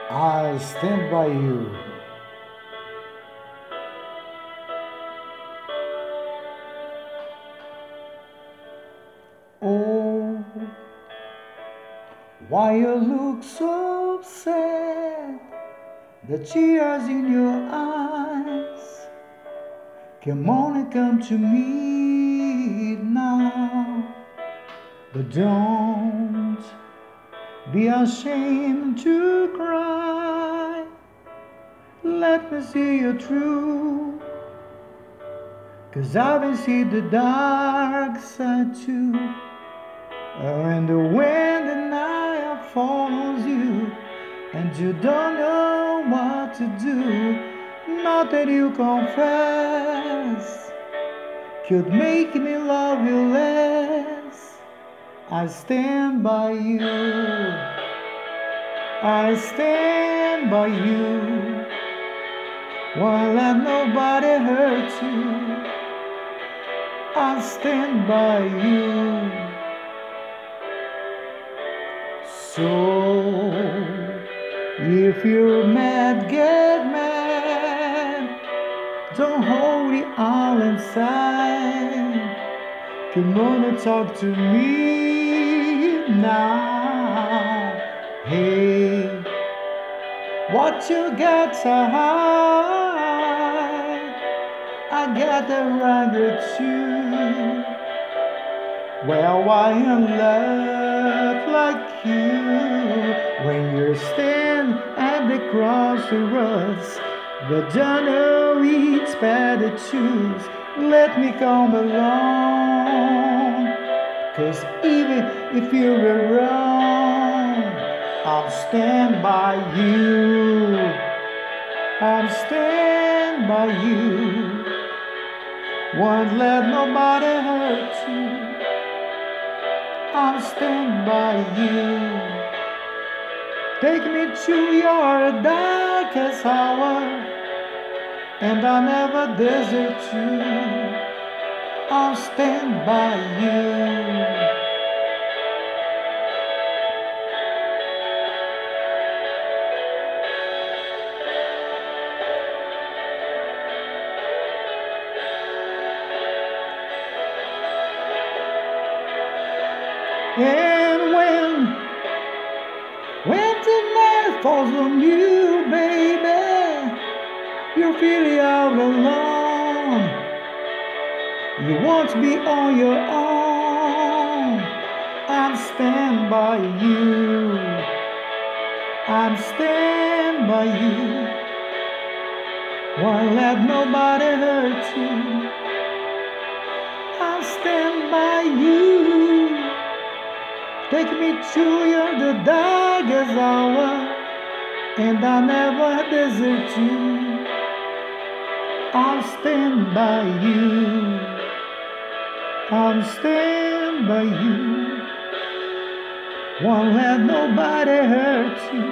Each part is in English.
I'll stand by you. Oh, why you look so sad? The tears in your eyes. Come on and come to me now. But don't be ashamed to cry. Let me see you through. 'Cause I've been see the dark side too. And when the night follows you and you don't know what to do, not that you confess could make me love you less. I stand by you. I stand by you. Won't let nobody hurt you. I stand by you. So if you're mad, get mad. Don't hold it all inside. Come on and talk to me now. Hey, what you got to hide? I got the right too. Well, why in love like you? When you're standing at the crossroads, but don't know which path to choose. Let me come along. 'Cause even if you're wrong, I'll stand by you. I'll stand by you. Won't let nobody hurt you. I'll stand by you. Take me to your darkest hour, and I'll never desert you. I'll stand by you. And when the night falls on you, baby, you're feeling all alone. You won't be on your own. I'm stand by you. I'm stand by you. Won't let nobody hurt you. I'll stand by you. Take me to the darkest hour, and I'll never desert you. I'll stand by you. I'll stand by you. Won't let nobody hurt you.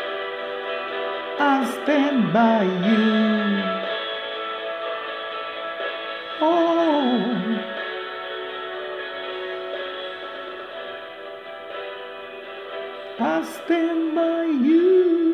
I'll stand by you. Oh, I stand by you.